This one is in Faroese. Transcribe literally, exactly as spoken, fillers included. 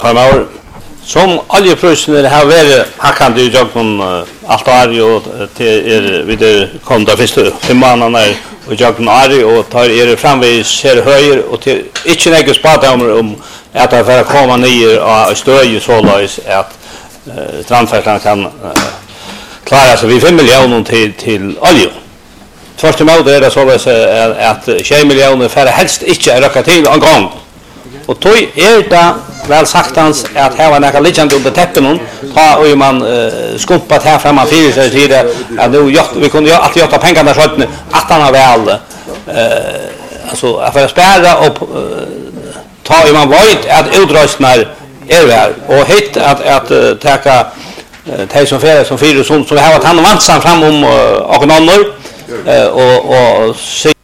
Farmar, som oljeprisen har vært hakkande i jøkken alt år, og til er videre kom da første fem måneder i jøkken år, og tar er framvis her høyere, og til ikke nekke spadommer om at det for å komme nye og støye såleis at uh, strandferdselen kan uh, klare seg ved fem millioner til, til olje. Tvert imot er det såleis at, at tjue millioner for helst ikke er røkket til en gang. Og tog er det vel saktans at her var nekka liggande under teppen ta og man uh, skumpat her framan fyrir seg til det at nu vi kunne jo alltid gjort pengarna skjøttene at han har vel uh, altså for å spære og uh, ta og man veit at utrøstnar er vel og hitt at, at uh, teka uh, de som fyrir som fyrir som, som har vært han vannsam fram om uh, og nonnor uh, og, og